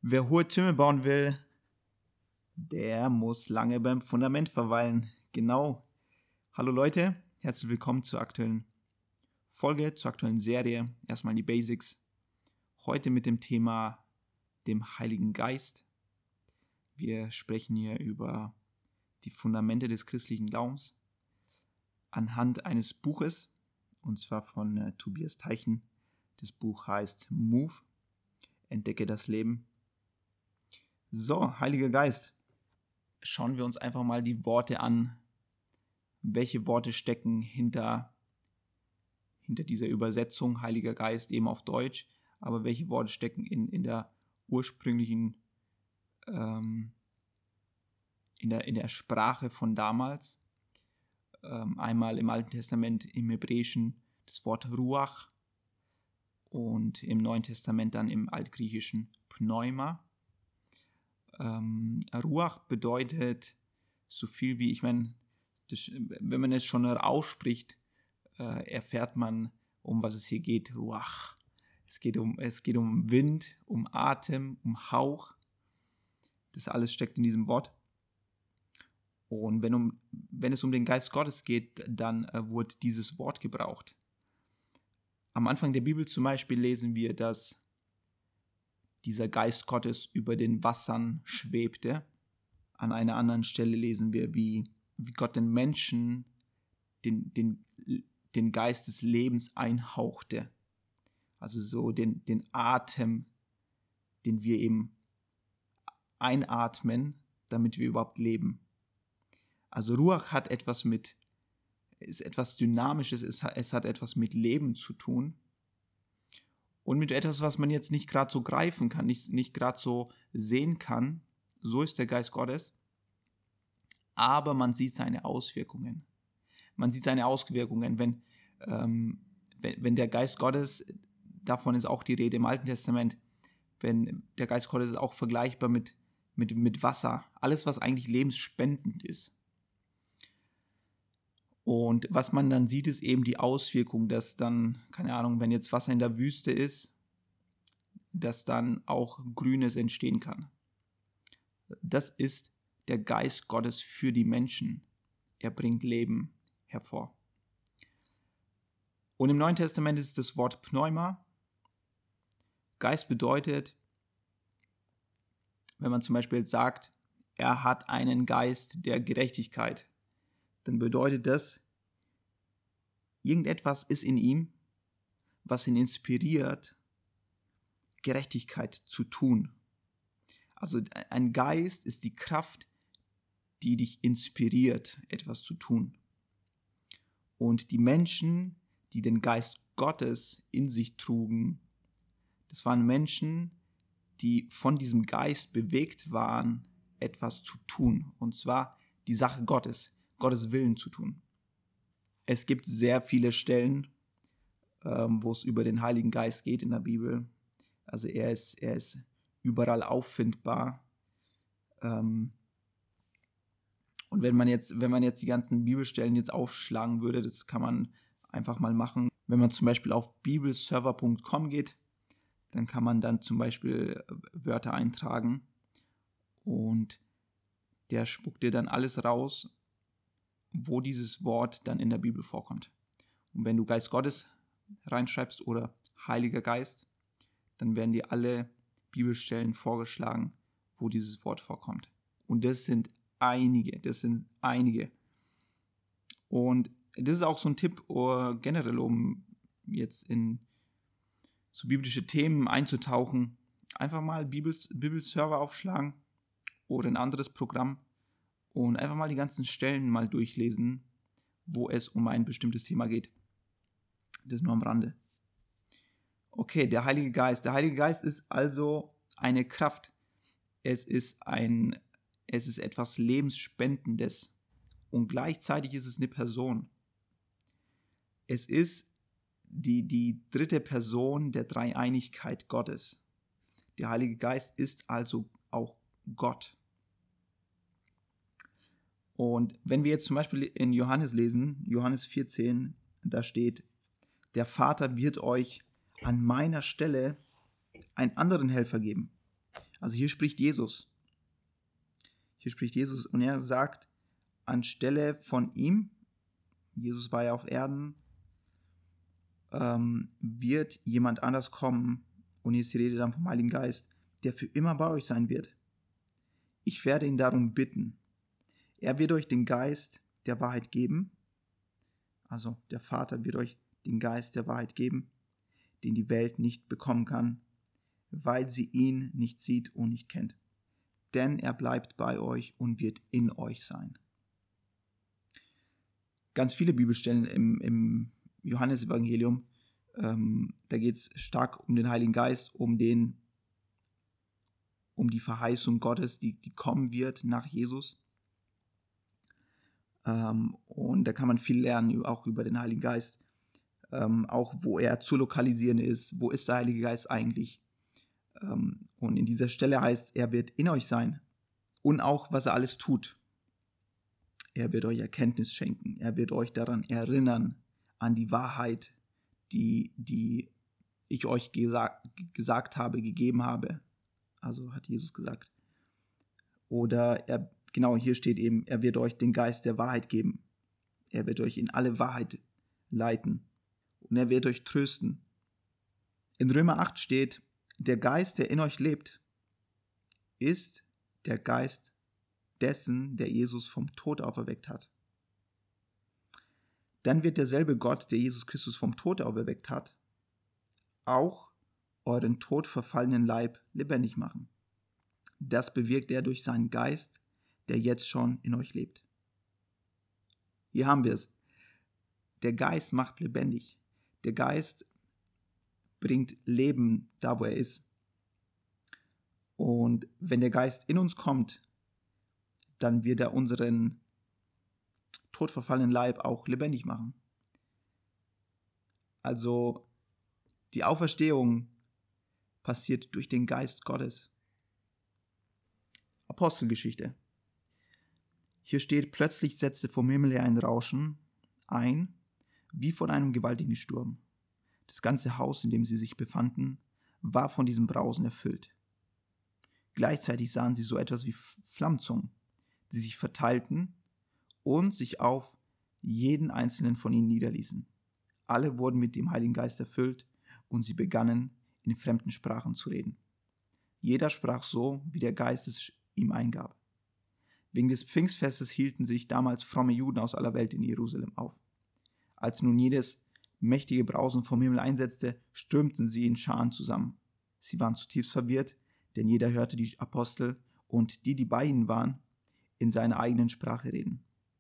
Wer hohe Türme bauen will, der muss lange beim Fundament verweilen. Genau. Hallo Leute, herzlich willkommen zur aktuellen Folge, zur aktuellen Serie. Erstmal die Basics. Heute mit dem Thema dem Heiligen Geist. Wir sprechen hier über die Fundamente des christlichen Glaubens anhand eines Buches, und zwar von Tobias Teichen. Das Buch heißt Move, entdecke das Leben. So, Heiliger Geist. Schauen wir uns einfach mal die Worte an. Welche Worte stecken hinter dieser Übersetzung Heiliger Geist, eben auf Deutsch, aber welche Worte stecken in der ursprünglichen, in der Sprache von damals. Einmal im Alten Testament im Hebräischen das Wort Ruach und im Neuen Testament dann im Altgriechischen Pneuma. Ruach bedeutet so viel wie, wenn man es schon ausspricht, erfährt man, um was es hier geht, Ruach. Es geht um Wind, um Atem, um Hauch. Das alles steckt in diesem Wort. Und wenn es um den Geist Gottes geht, dann wird dieses Wort gebraucht. Am Anfang der Bibel zum Beispiel lesen wir, dass dieser Geist Gottes über den Wassern schwebte. An einer anderen Stelle lesen wir, wie Gott den Menschen den Geist des Lebens einhauchte. Also so den Atem, den wir eben einatmen, damit wir überhaupt leben. Also Ruach ist etwas Dynamisches, es hat etwas mit Leben zu tun. Und mit etwas, was man jetzt nicht gerade so greifen kann, nicht gerade so sehen kann. So ist der Geist Gottes. Aber man sieht seine Auswirkungen. Wenn der Geist Gottes, davon ist auch die Rede im Alten Testament, wenn der Geist Gottes ist auch vergleichbar mit Wasser. Alles, was eigentlich lebensspendend ist. Und was man dann sieht, ist eben die Auswirkung, dass dann, keine Ahnung, wenn jetzt Wasser in der Wüste ist, dass dann auch Grünes entstehen kann. Das ist der Geist Gottes für die Menschen. Er bringt Leben hervor. Und im Neuen Testament ist das Wort Pneuma. Geist bedeutet, wenn man zum Beispiel jetzt sagt, er hat einen Geist der Gerechtigkeit, dann bedeutet das, irgendetwas ist in ihm, was ihn inspiriert, Gerechtigkeit zu tun. Also ein Geist ist die Kraft, die dich inspiriert, etwas zu tun. Und die Menschen, die den Geist Gottes in sich trugen, das waren Menschen, die von diesem Geist bewegt waren, etwas zu tun. Und zwar die Sache Gottes, Gottes Willen zu tun. Es gibt sehr viele Stellen, wo es über den Heiligen Geist geht in der Bibel. Also er ist überall auffindbar. Und wenn man jetzt die ganzen Bibelstellen jetzt aufschlagen würde, das kann man einfach mal machen. Wenn man zum Beispiel auf bibelserver.com geht, dann kann man dann zum Beispiel Wörter eintragen und der spuckt dir dann alles raus, wo dieses Wort dann in der Bibel vorkommt. Und wenn du Geist Gottes reinschreibst oder Heiliger Geist, dann werden dir alle Bibelstellen vorgeschlagen, wo dieses Wort vorkommt. Und das sind einige. Und das ist auch so ein Tipp generell, um jetzt in so biblische Themen einzutauchen. Einfach mal Bibelserver aufschlagen oder ein anderes Programm und einfach mal die ganzen Stellen mal durchlesen, wo es um ein bestimmtes Thema geht. Das nur am Rande. Okay, der Heilige Geist. Der Heilige Geist ist also eine Kraft. Es ist etwas Lebensspendendes und gleichzeitig ist es eine Person. Es ist die dritte Person der Dreieinigkeit Gottes. Der Heilige Geist ist also auch Gott. Und wenn wir jetzt zum Beispiel in Johannes lesen, Johannes 14, da steht, der Vater wird euch an meiner Stelle einen anderen Helfer geben, Also hier spricht Jesus. Und er sagt, anstelle von ihm, Jesus war ja auf Erden, wird jemand anders kommen, und hier ist die Rede dann vom Heiligen Geist, der für immer bei euch sein wird. Ich werde ihn darum bitten. Er wird euch den Geist der Wahrheit geben, also der Vater wird euch den Geist der Wahrheit geben, den die Welt nicht bekommen kann, weil sie ihn nicht sieht und nicht kennt. Denn er bleibt bei euch und wird in euch sein. Ganz viele Bibelstellen im Johannesevangelium, da geht es stark um den Heiligen Geist, um die Verheißung Gottes, die kommen wird nach Jesus. Und da kann man viel lernen, auch über den Heiligen Geist. Auch wo er zu lokalisieren ist, wo ist der Heilige Geist eigentlich? Und in dieser Stelle heißt, er wird in euch sein und auch, was er alles tut. Er wird euch Erkenntnis schenken, er wird euch daran erinnern, an die Wahrheit, die ich euch gesagt habe, gegeben habe. Also hat Jesus gesagt. Oder hier steht eben, er wird euch den Geist der Wahrheit geben. Er wird euch in alle Wahrheit leiten. Und er wird euch trösten. In Römer 8 steht, der Geist, der in euch lebt, ist der Geist dessen, der Jesus vom Tod auferweckt hat. Dann wird derselbe Gott, der Jesus Christus vom Tod auferweckt hat, auch euren todverfallenen Leib lebendig machen. Das bewirkt er durch seinen Geist, der jetzt schon in euch lebt. Hier haben wir es. Der Geist macht lebendig. Der Geist bringt Leben da, wo er ist. Und wenn der Geist in uns kommt, dann wird er unseren todverfallenen Leib auch lebendig machen. Also die Auferstehung passiert durch den Geist Gottes. Apostelgeschichte. Hier steht, plötzlich setzte vom Himmel her ein Rauschen ein, wie von einem gewaltigen Sturm. Das ganze Haus, in dem sie sich befanden, war von diesem Brausen erfüllt. Gleichzeitig sahen sie so etwas wie Flammzungen, die sich verteilten und sich auf jeden einzelnen von ihnen niederließen. Alle wurden mit dem Heiligen Geist erfüllt und sie begannen, in fremden Sprachen zu reden. Jeder sprach so, wie der Geist es ihm eingab. Wegen des Pfingstfestes hielten sich damals fromme Juden aus aller Welt in Jerusalem auf. Als nun jedes mächtige Brausen vom Himmel einsetzte, stürmten sie in Scharen zusammen. Sie waren zutiefst verwirrt, denn jeder hörte die Apostel und die bei ihnen waren, in seiner eigenen Sprache reden.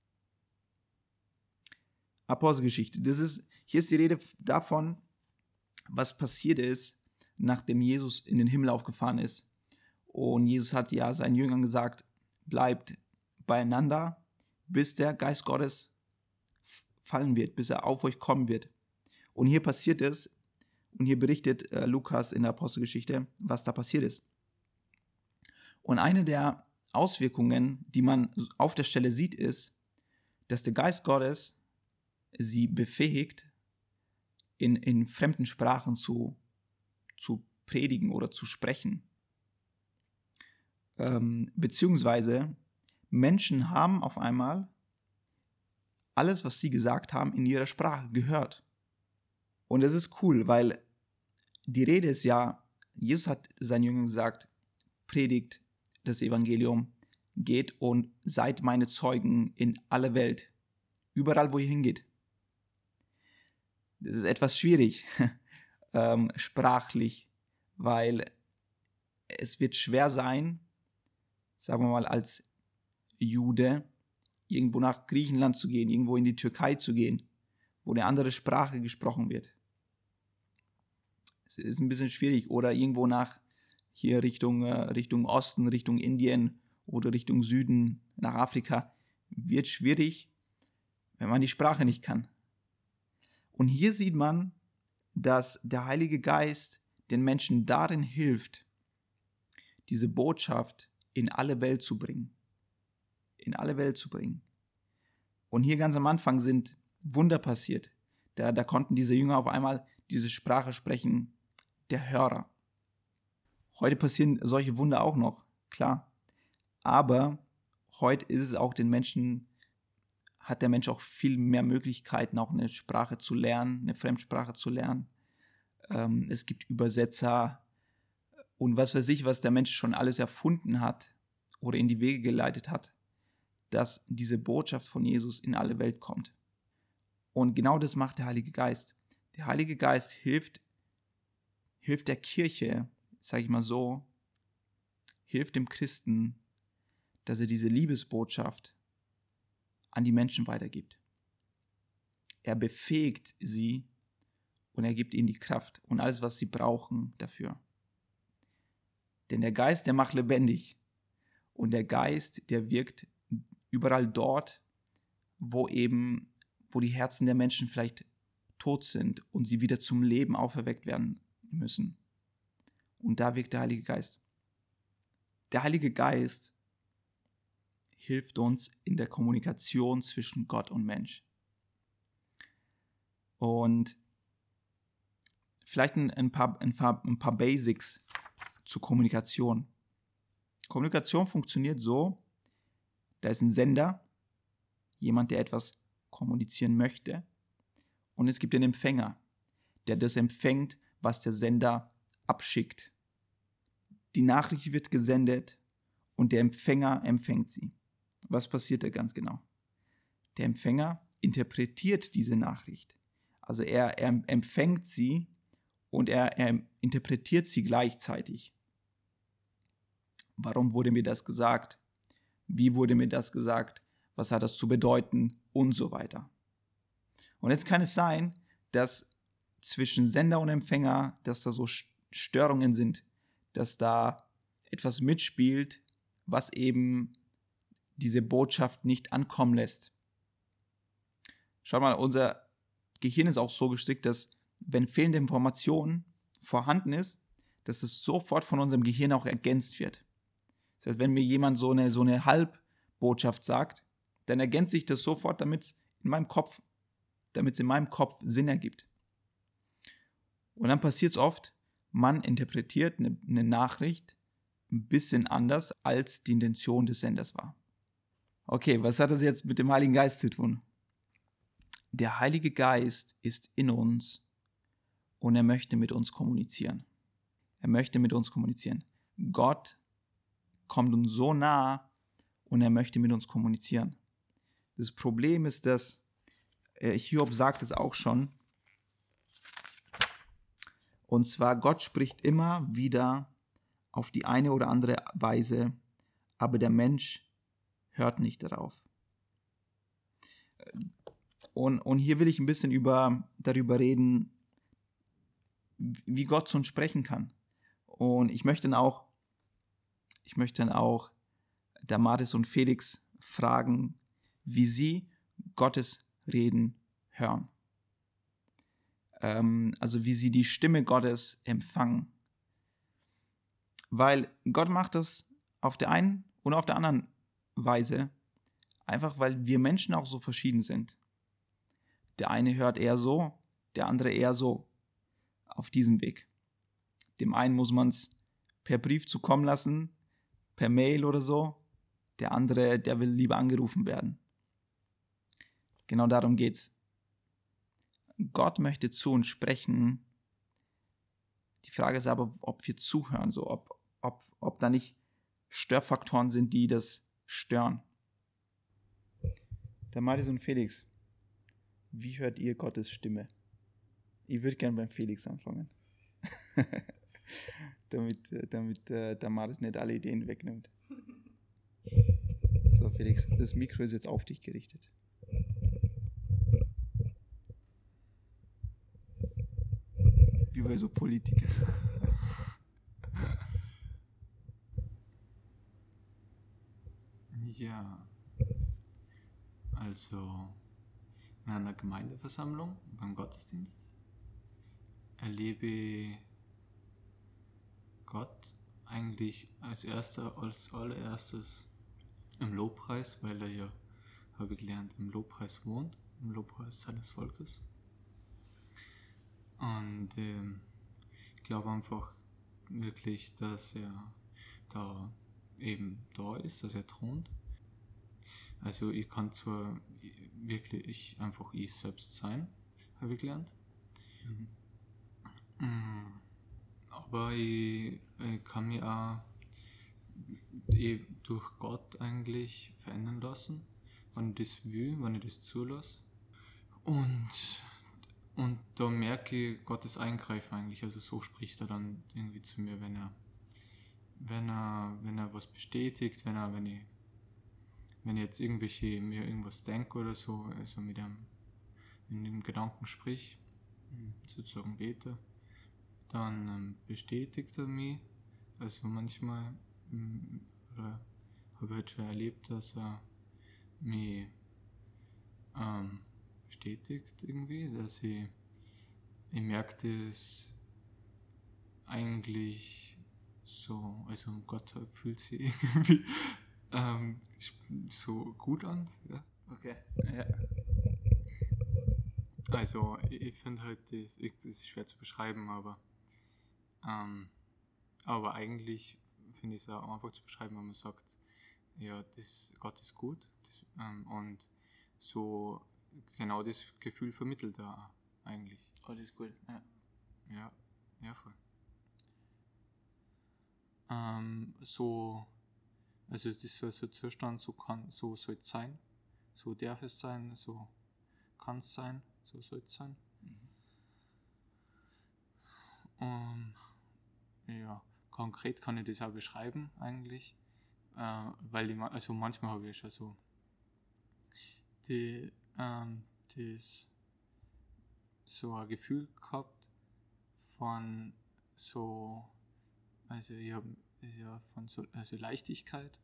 Apostelgeschichte. Hier ist die Rede davon, was passiert ist, nachdem Jesus in den Himmel aufgefahren ist. Und Jesus hat ja seinen Jüngern gesagt, bleibt beieinander, bis der Geist Gottes fallen wird, bis er auf euch kommen wird. Und hier passiert es, und hier berichtet Lukas in der Apostelgeschichte, was da passiert ist. Und eine der Auswirkungen, die man auf der Stelle sieht, ist, dass der Geist Gottes sie befähigt, in fremden Sprachen zu predigen oder zu sprechen. Beziehungsweise Menschen haben auf einmal alles, was sie gesagt haben, in ihrer Sprache gehört. Und das ist cool, weil die Rede ist ja, Jesus hat seinen Jüngern gesagt, predigt das Evangelium, geht und seid meine Zeugen in aller Welt, überall, wo ihr hingeht. Das ist etwas schwierig, sprachlich, weil es wird schwer sein, sagen wir mal als Jude, irgendwo nach Griechenland zu gehen, irgendwo in die Türkei zu gehen, wo eine andere Sprache gesprochen wird. Es ist ein bisschen schwierig. Oder irgendwo nach hier Richtung Osten, Richtung Indien oder Richtung Süden, nach Afrika, wird schwierig, wenn man die Sprache nicht kann. Und hier sieht man, dass der Heilige Geist den Menschen darin hilft, diese Botschaft in alle Welt zu bringen. In alle Welt zu bringen. Und hier ganz am Anfang sind Wunder passiert. Da konnten diese Jünger auf einmal diese Sprache sprechen, der Hörer. Heute passieren solche Wunder auch noch, klar. Aber heute ist es auch hat der Mensch auch viel mehr Möglichkeiten, auch eine Sprache zu lernen, eine Fremdsprache zu lernen. Es gibt Übersetzer und was weiß ich, was der Mensch schon alles erfunden hat oder in die Wege geleitet hat, dass diese Botschaft von Jesus in alle Welt kommt. Und genau das macht der Heilige Geist. Der Heilige Geist hilft der Kirche, sage ich mal so, hilft dem Christen, dass er diese Liebesbotschaft an die Menschen weitergibt. Er befähigt sie und er gibt ihnen die Kraft und alles, was sie brauchen dafür. Denn der Geist, der macht lebendig. Und der Geist, der wirkt überall dort, wo die Herzen der Menschen vielleicht tot sind und sie wieder zum Leben auferweckt werden müssen. Und da wirkt der Heilige Geist. Der Heilige Geist hilft uns in der Kommunikation zwischen Gott und Mensch. Und vielleicht ein paar Basics zur Kommunikation. Kommunikation funktioniert so, da ist ein Sender, jemand, der etwas kommunizieren möchte, und es gibt den Empfänger, der das empfängt, was der Sender abschickt. Die Nachricht wird gesendet und der Empfänger empfängt sie. Was passiert da ganz genau? Der Empfänger interpretiert diese Nachricht. Also er empfängt sie und er interpretiert sie gleichzeitig. Warum wurde mir das gesagt? Wie wurde mir das gesagt? Was hat das zu bedeuten? Und so weiter. Und jetzt kann es sein, dass zwischen Sender und Empfänger, dass da so Störungen sind, dass da etwas mitspielt, was eben diese Botschaft nicht ankommen lässt. Schau mal, unser Gehirn ist auch so gestrickt, dass wenn fehlende Information vorhanden ist, dass es sofort von unserem Gehirn auch ergänzt wird. Das heißt, wenn mir jemand so eine Halbbotschaft sagt, dann ergänzt sich das sofort, damit es in meinem Kopf Sinn ergibt. Und dann passiert es oft, man interpretiert eine Nachricht ein bisschen anders, als die Intention des Senders war. Okay, was hat das jetzt mit dem Heiligen Geist zu tun? Der Heilige Geist ist in uns und er möchte mit uns kommunizieren. Gott kommt uns so nah und er möchte mit uns kommunizieren. Das Problem ist, dass Hiob sagt es auch schon, und zwar Gott spricht immer wieder auf die eine oder andere Weise, aber der Mensch hört nicht darauf. Und hier will ich ein bisschen darüber reden, wie Gott zu uns sprechen kann. Und ich möchte dann auch Damaris und Felix fragen, wie sie Gottes Reden hören. Also wie sie die Stimme Gottes empfangen. Weil Gott macht das auf der einen und auf der anderen Weise, einfach weil wir Menschen auch so verschieden sind. Der eine hört eher so, der andere eher so, auf diesem Weg. Dem einen muss man es per Brief zukommen lassen, per Mail oder so. Der andere, der will lieber angerufen werden. Genau darum geht's. Gott möchte zu uns sprechen. Die Frage ist aber, ob wir zuhören, so ob da nicht Störfaktoren sind, die das stören. Damaris und Felix, wie hört ihr Gottes Stimme? Ich würde gerne beim Felix anfangen. damit Damaris nicht alle Ideen wegnimmt. So, Felix, das Mikro ist jetzt auf dich gerichtet. Wie bei so Politikern. Ja, also in einer Gemeindeversammlung beim Gottesdienst erlebe Gott eigentlich als allererstes im Lobpreis, weil er ja, habe ich gelernt, im Lobpreis wohnt, im Lobpreis seines Volkes. Und ich glaube einfach, wirklich, dass er da ist, dass er thront. Also ich kann zwar wirklich einfach ich selbst sein, habe ich gelernt. Aber ich kann mich auch durch Gott eigentlich verändern lassen, wenn ich das will, wenn ich das zulasse. Und da merke ich Gottes Eingreifen eigentlich. Also so spricht er dann irgendwie zu mir, wenn er was bestätigt, wenn ich jetzt mir irgendwas denke oder so, also mit einem in dem Gedanken sprich, sozusagen bete, dann bestätigt er mich. Also manchmal oder habe ich halt schon erlebt, dass er mich bestätigt irgendwie, dass ich merke das eigentlich so, also Gott fühlt sich irgendwie so gut an. Ja. Okay, ja. Also ich finde halt, das ist schwer zu beschreiben, aber eigentlich finde ich es auch einfach zu beschreiben, wenn man sagt, ja, Gott ist gut und so genau das Gefühl vermittelt er auch eigentlich. Gott ist gut, ja. Ja, voll. Also das ist so ein Zustand, so soll es sein, so darf es sein, so kann es sein, so soll es sein. Ja, konkret kann ich das auch beschreiben eigentlich, weil manchmal habe ich schon so das so ein Gefühl gehabt von so, also ich habe ja von so Leichtigkeit.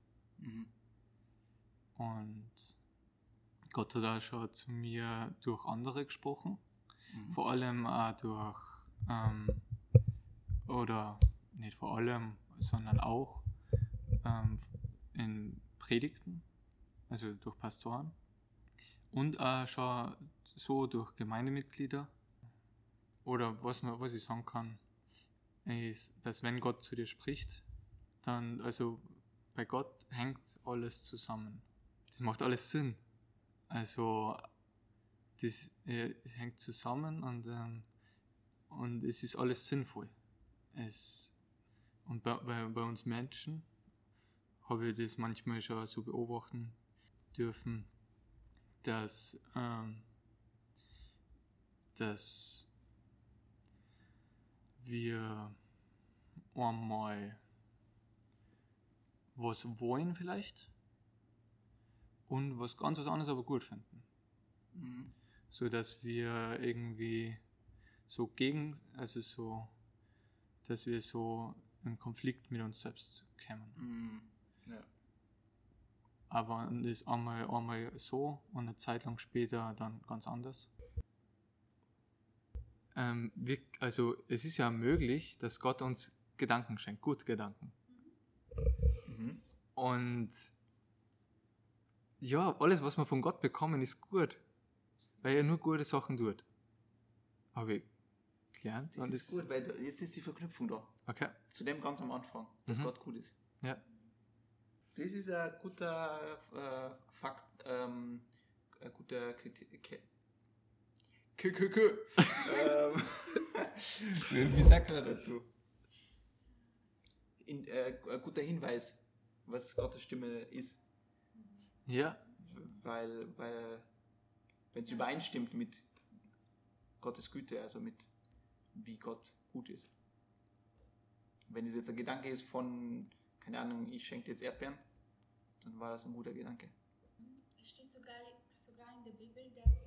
Und Gott hat auch schon zu mir durch andere gesprochen, vor allem auch durch oder nicht vor allem, sondern auch in Predigten, also durch Pastoren und auch schon so durch Gemeindemitglieder. Oder was ich sagen kann, ist, dass wenn Gott zu dir spricht, dann, also bei Gott hängt alles zusammen. Das macht alles Sinn. Also es hängt zusammen und es ist alles sinnvoll. Und bei uns Menschen habe ich das manchmal schon so beobachten dürfen, dass wir einmal was wollen vielleicht und was ganz was anderes aber gut finden. So dass wir irgendwie dass wir so im Konflikt mit uns selbst kommen. Ja. Aber das einmal so und eine Zeit lang später dann ganz anders. Also es ist ja möglich, dass Gott uns Gedanken schenkt, gute Gedanken. Und ja, alles, was wir von Gott bekommen, ist gut, weil er nur gute Sachen tut. Habe ich gelernt. Das ist gut, weil jetzt ist die Verknüpfung da. Okay. Zu dem ganz am Anfang, dass Gott gut ist. Ja. Das ist ein guter Fakt, ein guter Kritik. Wie sagt man dazu? Ein guter Hinweis, was Gottes Stimme ist. Ja. Weil wenn es übereinstimmt mit Gottes Güte, also mit wie Gott gut ist. Wenn es jetzt ein Gedanke ist von, keine Ahnung, ich schenke dir jetzt Erdbeeren, dann war das ein guter Gedanke. Es steht sogar in der Bibel, dass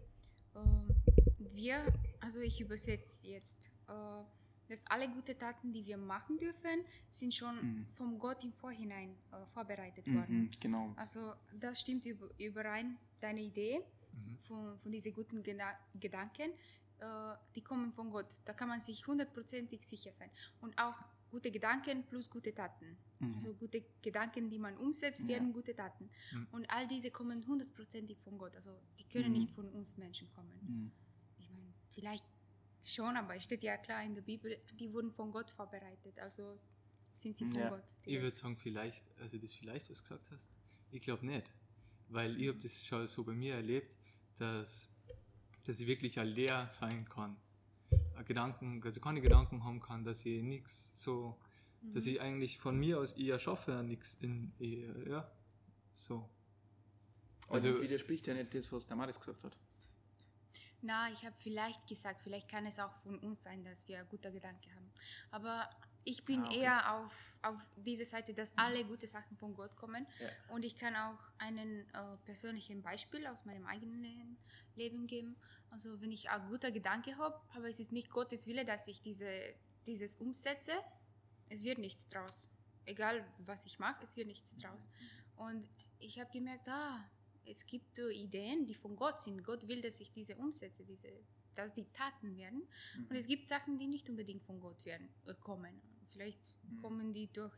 ich übersetze jetzt, dass alle gute Taten, die wir machen dürfen, sind schon vom Gott im Vorhinein vorbereitet worden. Genau. Also das stimmt überein, deine Idee von diesen guten Gedanken, die kommen von Gott. Da kann man sich 100% sicher sein. Und auch gute Gedanken plus gute Taten. Also gute Gedanken, die man umsetzt, werden gute Taten. Und all diese kommen 100% von Gott. Also die können nicht von uns Menschen kommen. Ich meine, vielleicht Schon, aber es steht ja klar in der Bibel, die wurden von Gott vorbereitet, also sind sie von Ja. Gott. Ich würde sagen, vielleicht, also das vielleicht, was du gesagt hast, ich glaube nicht. Weil ich habe das schon so bei mir erlebt, dass ich wirklich ein leer sein kann. Also keine Gedanken haben kann, dass ich nichts so, dass ich eigentlich von mir aus eher schaffe, nichts ja, so. Also Also- widerspricht ja nicht das, was Damaris gesagt hat. Na, ich habe vielleicht gesagt, vielleicht kann es auch von uns sein, dass wir gute Gedanken haben. Aber ich bin Okay. eher auf diese Seite, dass alle gute Sachen von Gott kommen. Ja. Und ich kann auch einen persönlichen Beispiel aus meinem eigenen Leben geben. Also wenn ich ein guter Gedanke habe, aber es ist nicht Gottes Wille, dass ich dieses umsetze, es wird nichts draus. Egal, was ich mache, es wird nichts draus. Und ich habe gemerkt, es gibt Ideen, die von Gott sind. Gott will, dass ich diese umsetze, dass die Taten werden. Und es gibt Sachen, die nicht unbedingt von Gott kommen. Vielleicht kommen die durch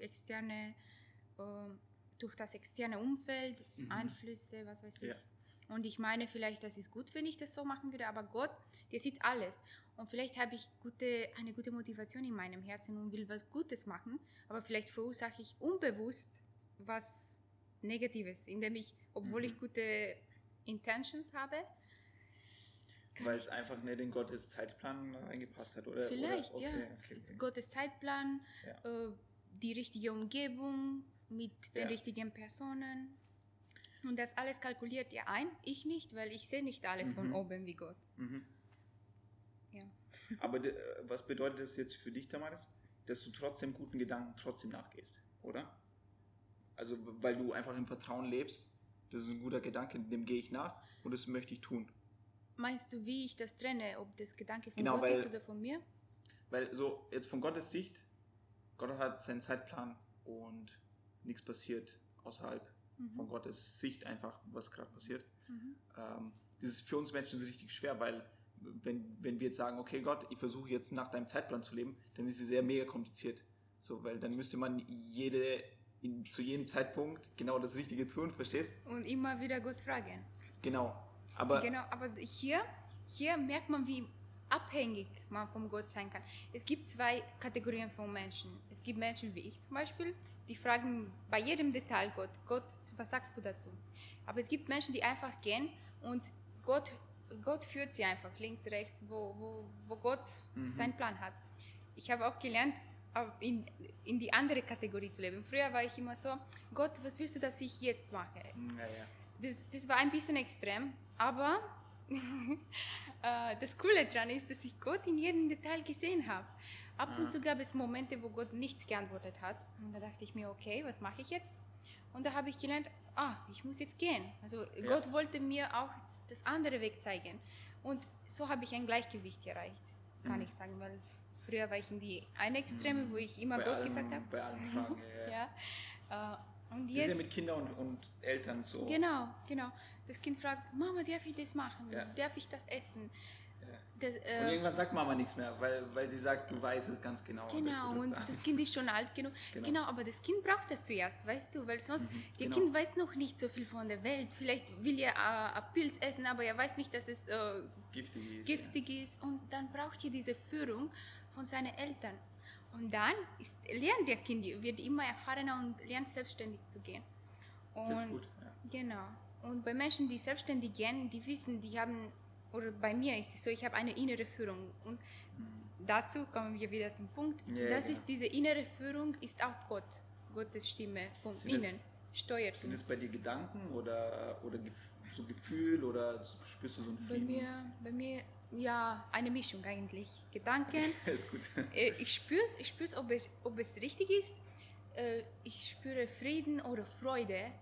durch das externe Umfeld, Einflüsse, was weiß ich. Ja. Und ich meine vielleicht, das ist gut, wenn ich das so machen würde, aber Gott, der sieht alles. Und vielleicht habe ich eine gute Motivation in meinem Herzen und will was Gutes machen, aber vielleicht verursache ich unbewusst was Negatives, indem ich, obwohl ich gute Intentions habe, Weil es einfach nicht in Gottes Zeitplan reingepasst hat, oder? vielleicht, oder? ja. Okay. Gottes Zeitplan, Ja. Die richtige Umgebung mit den Ja. richtigen Personen. Und das alles kalkuliert ihr ein, ich nicht, weil ich sehe nicht alles von oben wie Gott. Mhm. Ja. Aber was bedeutet das jetzt für dich, Damaris? Dass du trotzdem guten Gedanken trotzdem nachgehst, oder? Also, weil du einfach im Vertrauen lebst, das ist ein guter Gedanke, dem gehe ich nach und das möchte ich tun. Meinst du, wie ich das trenne, ob das Gedanke von Genau, Gott weil- ist oder von mir? Weil so, jetzt von Gottes Sicht, Gott hat seinen Zeitplan und nichts passiert außerhalb von Gottes Sicht einfach, was gerade passiert. Das ist für uns Menschen richtig schwer, weil wenn wir jetzt sagen, okay Gott, ich versuche jetzt nach deinem Zeitplan zu leben, dann ist es sehr mega kompliziert. So, weil dann müsste man zu jedem Zeitpunkt genau das Richtige tun, verstehst? Und immer wieder Gott fragen. Genau. Aber Genau, aber hier merkt man, wie abhängig man von Gott sein kann. Es gibt zwei Kategorien von Menschen. Es gibt Menschen wie ich zum Beispiel, die fragen bei jedem Detail Gott, was sagst du dazu? Aber es gibt Menschen, die einfach gehen und Gott führt sie einfach links, rechts, wo Gott seinen Plan hat. Ich habe auch gelernt, in die andere Kategorie zu leben. Früher war ich immer so, Gott, was willst du, dass ich jetzt mache? naja. Das war ein bisschen extrem, aber das Coole daran ist, dass ich Gott in jedem Detail gesehen habe. Ab und zu gab es Momente, wo Gott nichts geantwortet hat. Und da dachte ich mir, okay, was mache ich jetzt? Und da habe ich gelernt, ich muss jetzt gehen. Also Gott wollte mir auch das andere Weg zeigen. Und so habe ich ein Gleichgewicht erreicht, kann ich sagen, weil früher war ich in die eine Extreme, wo ich immer Gott gefragt habe. Bei allen Fragen, ja. Und Das ist ja jetzt, mit Kindern und Eltern so. genau. Das Kind fragt, Mama, darf ich das machen? Ja. Darf ich das essen? Ja. Das, Und irgendwann sagt Mama nichts mehr, weil sie sagt, du weißt es ganz genau. genau, dass du und darfst. das Kind ist schon alt genug. Genau. Genau, aber das Kind braucht das zuerst, weißt du, weil sonst, der genau. Kind weiß noch nicht so viel von der Welt. Vielleicht will er einen Pilz essen, aber er weiß nicht, dass es giftig ist. ist. Und dann braucht er diese Führung von seinen Eltern. Und dann lernt der Kind, wird immer erfahrener und lernt selbstständig zu gehen. Und Das ist gut. Ja. Genau. Und bei Menschen, die selbstständig gehen, die wissen, die haben, oder bei mir ist es so, ich habe eine innere Führung. Und dazu kommen wir wieder zum Punkt. Ja, das genau. ist diese innere Führung, ist auch Gott. Gottes Stimme von Sind es- innen. Steuert Sind es uns. bei dir Gedanken oder so Gefühl oder spürst du so einen Frieden? Bei mir, ja, eine Mischung eigentlich. Gedanken. ist gut. Ich spür's, ob es richtig ist. Ich spüre Frieden oder Freude.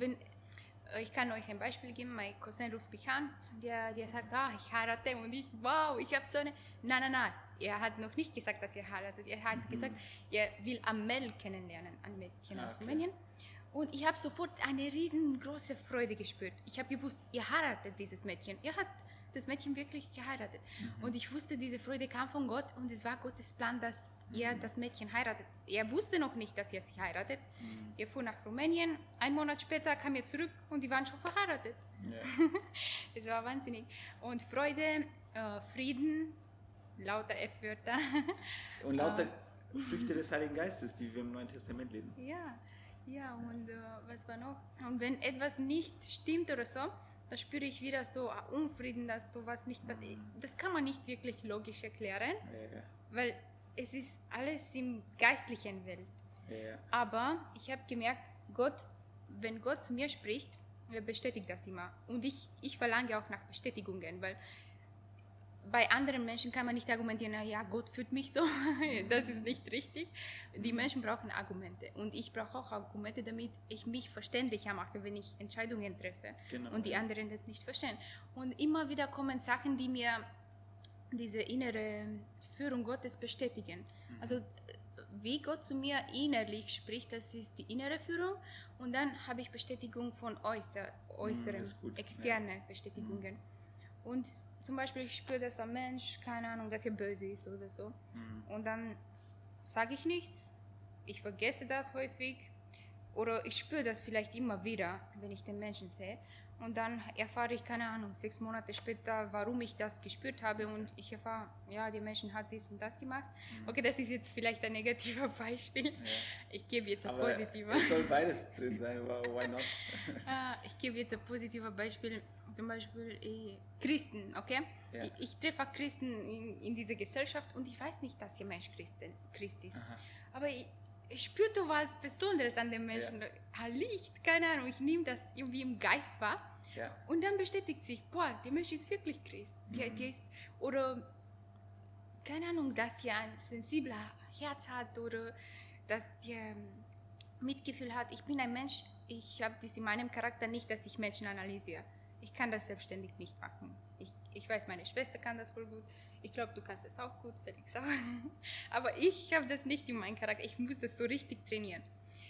Ich kann euch ein Beispiel geben. Mein Cousin ruft mich an. Der sagt, ich heirate. Und wow, ich habe so eine... Nein. Er hat noch nicht gesagt, dass er heiratet. Er hat gesagt, er will Amel kennenlernen, ein Mädchen aus Okay. Rumänien. Und ich habe sofort eine riesengroße Freude gespürt. Ich habe gewusst, er heiratet dieses Mädchen. Er hat das Mädchen wirklich geheiratet. Und ich wusste, diese Freude kam von Gott und es war Gottes Plan, dass er das Mädchen heiratet. Er wusste noch nicht, dass er sie heiratet. Er fuhr nach Rumänien. 1 Monat später kam er zurück und die waren schon verheiratet. Ja. Es war wahnsinnig. Und Freude, Frieden lauter F-Wörter. Und lauter Früchte des Heiligen Geistes, die wir im Neuen Testament lesen. Ja, und was war noch? Und wenn etwas nicht stimmt oder so, da spüre ich wieder so Unfrieden, dass du was nicht... Das kann man nicht wirklich logisch erklären, weil es ist alles im geistlichen Welt. Aber ich habe gemerkt, wenn Gott zu mir spricht, er bestätigt das immer. Und ich verlange auch nach Bestätigungen, weil bei anderen Menschen kann man nicht argumentieren, ja, Gott führt mich so. Das ist nicht richtig. Die Menschen brauchen Argumente. Und ich brauche auch Argumente, damit ich mich verständlicher mache, wenn ich Entscheidungen treffe. Genau, und die anderen das nicht verstehen. Und immer wieder kommen Sachen, die mir diese innere Führung Gottes bestätigen. Also wie Gott zu mir innerlich spricht, das ist die innere Führung. Und dann habe ich Bestätigung von äußeren, externe Bestätigungen. Und zum Beispiel, ich spüre, dass ein Mensch, keine Ahnung, dass er böse ist oder so. Und dann sage ich nichts, ich vergesse das häufig oder ich spüre das vielleicht immer wieder, wenn ich den Menschen sehe. Und dann erfahre ich, keine Ahnung, 6 Monate später, warum ich das gespürt habe und ich erfahre, ja, die Menschen hat dies und das gemacht. Okay, das ist jetzt vielleicht ein negativer Beispiel. Ja. Ich gebe jetzt ein positiver. Es soll beides drin sein, aber why not? Ich gebe jetzt ein positives Beispiel, zum Beispiel Christen, okay? Ja. Ich treffe Christen in dieser Gesellschaft und ich weiß nicht, dass der Mensch Christ ist. Aha. Aber ich spürte was Besonderes an dem Menschen. Ja. Licht, keine Ahnung, ich nehme das irgendwie im Geist wahr. Ja. Und dann bestätigt sich, boah, der Mensch ist wirklich Christ. Der ist, oder, keine Ahnung, dass er ein sensibler Herz hat oder dass der Mitgefühl hat. Ich bin ein Mensch, ich habe das in meinem Charakter nicht, dass ich Menschen analysiere. Ich kann das selbstständig nicht machen. Ich weiß, meine Schwester kann das voll gut. Ich glaube, du kannst das auch gut, Felix auch. Aber ich habe das nicht in meinem Charakter. Ich muss das so richtig trainieren.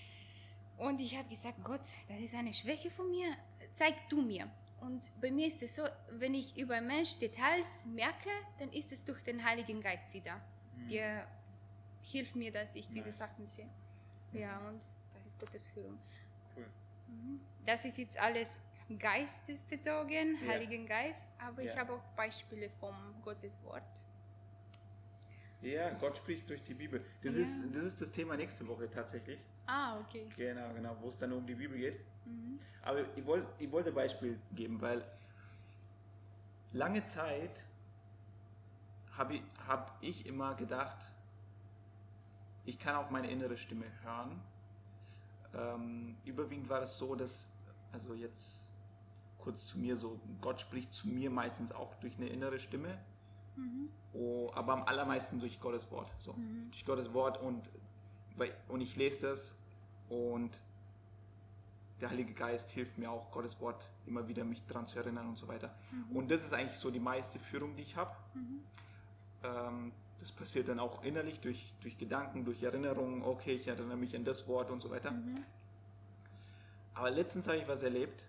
Und ich habe gesagt, Gott, das ist eine Schwäche von mir. Zeig du mir. Und bei mir ist es so, wenn ich über einen Mensch Details merke, dann ist es durch den Heiligen Geist wieder. Der hilft mir, dass ich diese Sachen sehe. Ja, und das ist Gottes Führung. Cool. Das ist jetzt alles geistesbezogen, Heiligen Geist, aber ich habe auch Beispiele vom Gottes Wort. Ja, Gott spricht durch die Bibel. Das ist das Thema nächste Woche tatsächlich. Ah, okay. Genau, wo es dann um die Bibel geht. Aber ich wollte ein Beispiel geben, weil lange Zeit habe ich immer gedacht, ich kann auf meine innere Stimme hören. Überwiegend war es so, dass, also jetzt kurz zu mir so, Gott spricht zu mir meistens auch durch eine innere Stimme, aber am allermeisten durch Gottes Wort. So. Durch Gottes Wort und ich lese das und der Heilige Geist hilft mir auch, Gottes Wort immer wieder mich daran zu erinnern und so weiter. Und das ist eigentlich so die meiste Führung, die ich habe. Das passiert dann auch innerlich durch Gedanken, durch Erinnerungen. Okay, ich erinnere mich an das Wort und so weiter. Aber letztens habe ich was erlebt,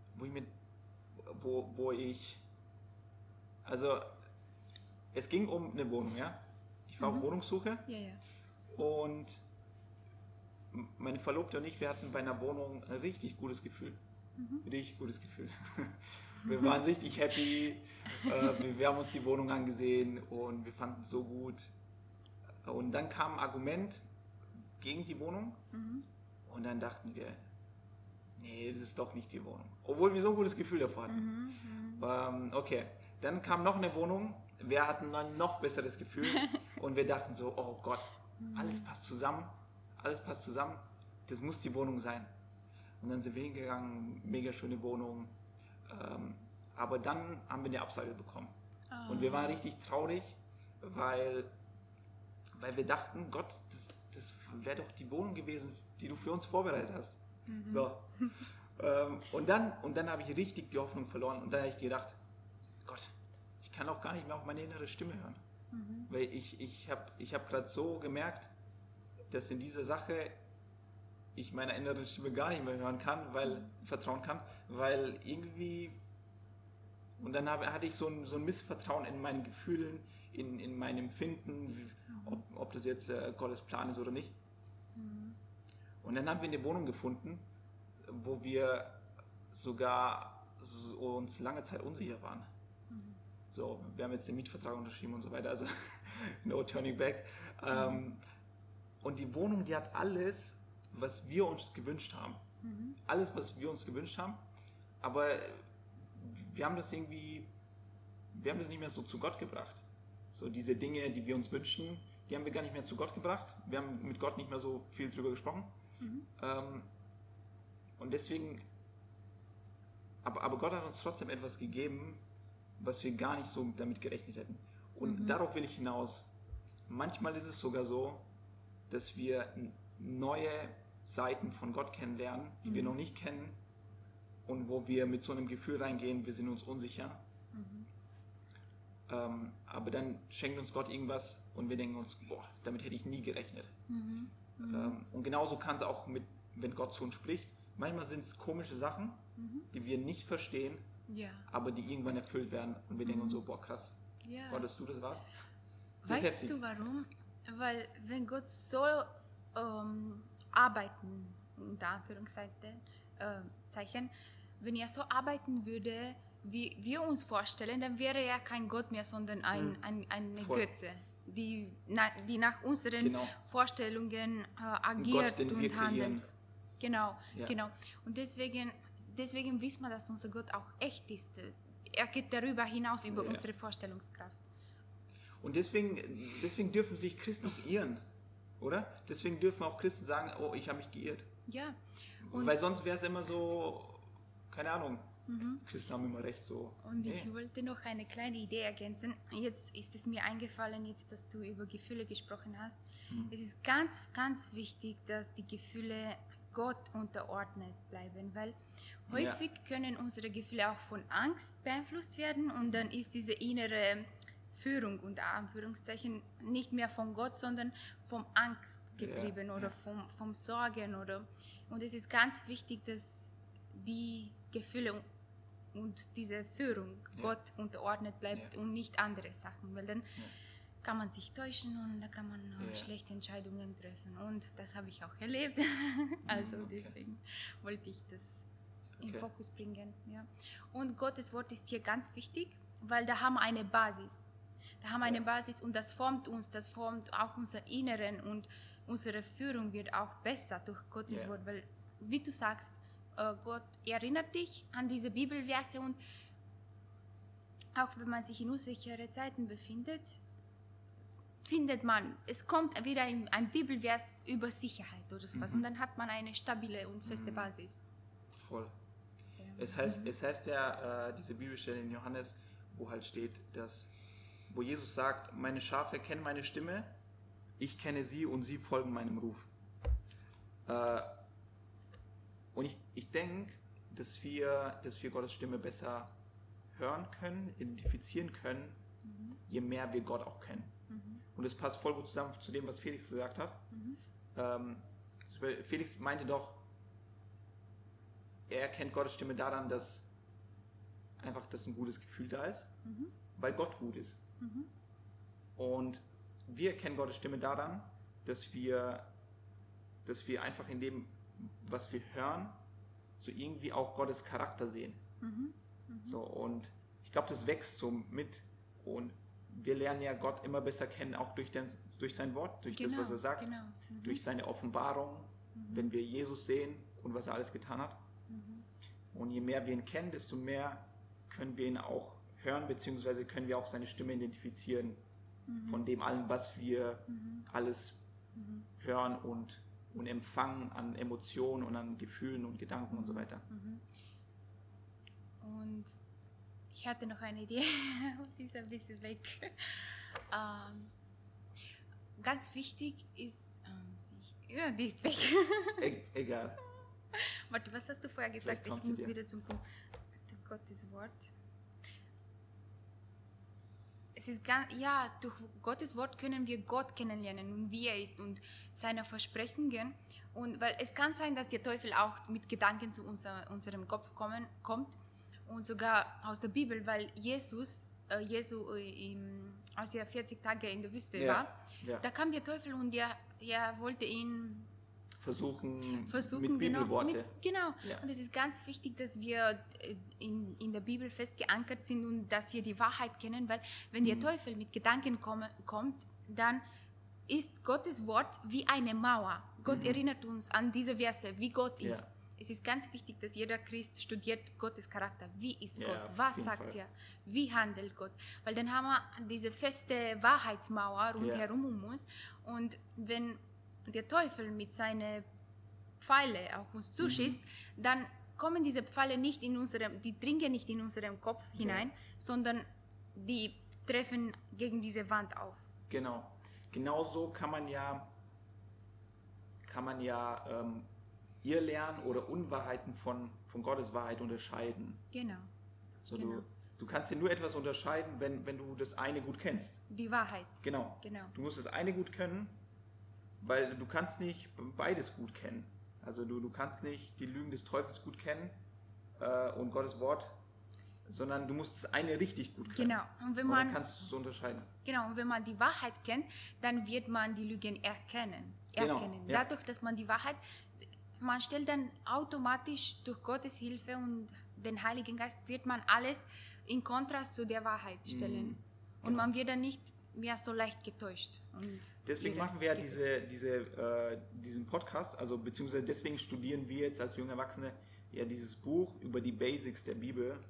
also es ging um eine Wohnung, ja. Ich war auf Wohnungssuche und meine Verlobte und ich, wir hatten bei einer Wohnung ein richtig gutes Gefühl. Richtig gutes Gefühl. Wir waren richtig happy, wir haben uns die Wohnung angesehen und wir fanden es so gut. Und dann kam ein Argument gegen die Wohnung und dann dachten wir, nee, das ist doch nicht die Wohnung. Obwohl wir so ein gutes Gefühl davor hatten. Okay, dann kam noch eine Wohnung, wir hatten ein noch besseres Gefühl und wir dachten so, oh Gott, alles passt zusammen, das muss die Wohnung sein. Und dann sind wir hingegangen, mega schöne Wohnung, aber dann haben wir eine Absage bekommen. Und wir waren richtig traurig, weil wir dachten, Gott, das wäre doch die Wohnung gewesen, die du für uns vorbereitet hast. So. Und dann habe ich richtig die Hoffnung verloren und dann habe ich gedacht, Gott, ich kann auch gar nicht mehr auf meine innere Stimme hören. Weil ich hab gerade so gemerkt, dass in dieser Sache ich meiner inneren Stimme gar nicht mehr hören kann, vertrauen kann, weil irgendwie, und dann hatte ich so ein Missvertrauen in meinen Gefühlen, in meinem Empfinden, ob das jetzt Gottes Plan ist oder nicht. Und dann haben wir eine Wohnung gefunden, wo wir sogar uns lange Zeit unsicher waren. So, wir haben jetzt den Mietvertrag unterschrieben und so weiter, also no turning back. Und die Wohnung, die hat alles, was wir uns gewünscht haben. Alles, was wir uns gewünscht haben. Aber wir haben das nicht mehr so zu Gott gebracht. So diese Dinge, die wir uns wünschen, die haben wir gar nicht mehr zu Gott gebracht. Wir haben mit Gott nicht mehr so viel drüber gesprochen. Und deswegen, aber Gott hat uns trotzdem etwas gegeben, was wir gar nicht so damit gerechnet hätten. Und darauf will ich hinaus. Manchmal ist es sogar so, dass wir neue Seiten von Gott kennenlernen, die wir noch nicht kennen und wo wir mit so einem Gefühl reingehen, wir sind uns unsicher. Aber dann schenkt uns Gott irgendwas und wir denken uns, boah, damit hätte ich nie gerechnet. Und genauso kann es auch wenn Gott zu uns spricht. Manchmal sind es komische Sachen, die wir nicht verstehen, aber die irgendwann erfüllt werden und wir denken uns so, boah, krass, Gott, dass du das warst. Das weißt du warum? Weil wenn Gott so arbeiten, unter Anführungszeichen, wenn er so arbeiten würde, wie wir uns vorstellen, dann wäre er kein Gott mehr, sondern eine Götze, die nach unseren Vorstellungen agiert Gott, und handelt. Genau. Ja. Und deswegen wissen wir, dass unser Gott auch echt ist. Er geht darüber hinaus, über unsere Vorstellungskraft. Und deswegen dürfen sich Christen auch irren, oder? Deswegen dürfen auch Christen sagen, oh, ich habe mich geirrt. Ja. Weil sonst wäre es immer so, keine Ahnung, Christen haben immer recht so. Und ich wollte noch eine kleine Idee ergänzen. Jetzt ist es mir eingefallen, jetzt, dass du über Gefühle gesprochen hast. Es ist ganz, ganz wichtig, dass die Gefühle Gott unterordnet bleiben, weil häufig können unsere Gefühle auch von Angst beeinflusst werden und dann ist diese innere Führung unter Anführungszeichen nicht mehr von Gott, sondern vom Angst getrieben oder vom Sorgen und es ist ganz wichtig, dass die Gefühle und diese Führung Gott unterordnet bleibt und nicht andere Sachen, weil dann kann man sich täuschen und da kann man schlechte Entscheidungen treffen und das habe ich auch erlebt, also deswegen wollte ich das in Fokus bringen. Ja. Und Gottes Wort ist hier ganz wichtig, weil da haben wir eine Basis. Und das formt uns, das formt auch unser Inneren und unsere Führung wird auch besser durch Gottes Wort, weil, wie du sagst, Gott erinnert dich an diese Bibelverse und auch wenn man sich in unsichere Zeiten befindet, findet man, es kommt wieder ein Bibelvers über Sicherheit oder sowas und dann hat man eine stabile und feste Basis. Voll. Ja. Es heißt ja, diese Bibelstelle in Johannes, wo halt steht, wo Jesus sagt, meine Schafe kennen meine Stimme, ich kenne sie und sie folgen meinem Ruf. Und ich denke, dass wir Gottes Stimme besser hören können, identifizieren können, je mehr wir Gott auch kennen. Und das passt voll gut zusammen zu dem, was Felix gesagt hat. Felix meinte doch, er kennt Gottes Stimme daran, dass einfach das ein gutes Gefühl da ist, weil Gott gut ist. Und wir kennen Gottes Stimme daran, dass wir einfach in dem, was wir hören, so irgendwie auch Gottes Charakter sehen. So, und ich glaube, das wächst so mit und wir lernen ja Gott immer besser kennen, auch durch sein Wort, durch das, was er sagt, durch seine Offenbarung, wenn wir Jesus sehen und was er alles getan hat. Und je mehr wir ihn kennen, desto mehr können wir ihn auch hören, beziehungsweise können wir auch seine Stimme identifizieren von dem allem, was wir alles hören und empfangen an Emotionen und an Gefühlen und Gedanken und so weiter. Und ich hatte noch eine Idee, die ist ein bisschen weg. Ganz wichtig ist, die ist weg. Egal. Warte, was hast du vorher gesagt? Ich muss wieder zum Punkt. Durch Gottes Wort. Es ist durch Gottes Wort können wir Gott kennenlernen und wie er ist und seine Versprechungen. Und weil es kann sein, dass der Teufel auch mit Gedanken zu unserem Kopf kommt und sogar aus der Bibel, weil Jesu, als er 40 Tage in der Wüste war, da kam der Teufel und er wollte ihn versuchen mit genau, Bibelworte. Genau. Ja. Und es ist ganz wichtig, dass wir in der Bibel fest geankert sind und dass wir die Wahrheit kennen, weil wenn der Teufel mit Gedanken kommt, dann ist Gottes Wort wie eine Mauer. Gott erinnert uns an diese Verse, wie Gott ist. Es ist ganz wichtig, dass jeder Christ studiert Gottes Charakter. Wie ist Gott? Was sagt er? Wie handelt Gott? Weil dann haben wir diese feste Wahrheitsmauer rundherum um uns. Und wenn der Teufel mit seinen Pfeile auf uns zuschießt, dann kommen diese Pfeile nicht die dringen nicht in unserem Kopf hinein, sondern die treffen gegen diese Wand auf. Genau so kann man ja Irrlernen oder Unwahrheiten von Gottes Wahrheit unterscheiden. Genau. So, du kannst dir nur etwas unterscheiden, wenn du das eine gut kennst. Die Wahrheit. Genau. Du musst das eine gut kennen, weil du kannst nicht beides gut kennen. Also du kannst nicht die Lügen des Teufels gut kennen und Gottes Wort, sondern du musst das eine richtig gut kennen. Genau. Und dann kannst du es unterscheiden. Genau, und wenn man die Wahrheit kennt, dann wird man die Lügen erkennen. Dadurch, dass man die Wahrheit, man stellt dann automatisch durch Gottes Hilfe und den Heiligen Geist, wird man alles in Kontrast zu der Wahrheit stellen. Und man wird dann nicht mehr so leicht getäuscht. Und deswegen machen wir diesen Podcast, also beziehungsweise deswegen studieren wir jetzt als junge Erwachsene ja dieses Buch über die Basics der Bibel,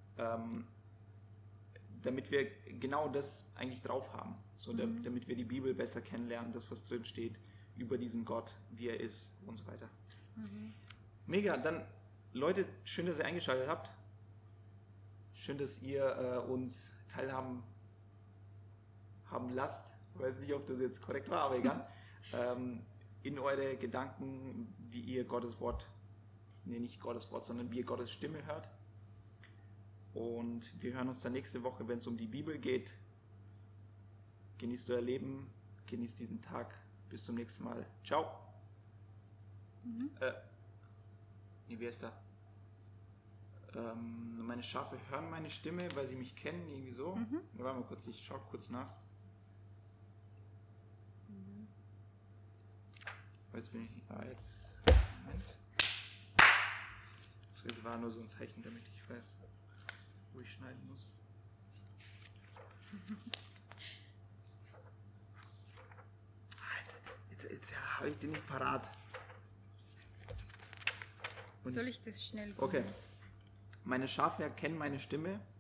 damit wir genau das eigentlich drauf haben, so damit wir die Bibel besser kennenlernen, das was drin steht, über diesen Gott, wie er ist und so weiter. Mega, dann Leute, schön, dass ihr eingeschaltet habt. Schön, dass ihr uns teilhaben lasst. Ich weiß nicht, ob das jetzt korrekt war, aber egal. In eure Gedanken, wie ihr Gottes Wort, nicht Gottes Wort, sondern wie ihr Gottes Stimme hört. Und wir hören uns dann nächste Woche, wenn es um die Bibel geht. Genießt euer Leben, genießt diesen Tag. Bis zum nächsten Mal. Ciao. Wie ist da? Meine Schafe hören meine Stimme, weil sie mich kennen, irgendwie so. Warte mal kurz, ich schaue kurz nach. Jetzt bin ich. Jetzt. Moment. Das war nur so ein Zeichen, damit ich weiß, wo ich schneiden muss. Jetzt habe ich den nicht parat. Soll ich das schnell machen? Okay. Meine Schafe erkennen meine Stimme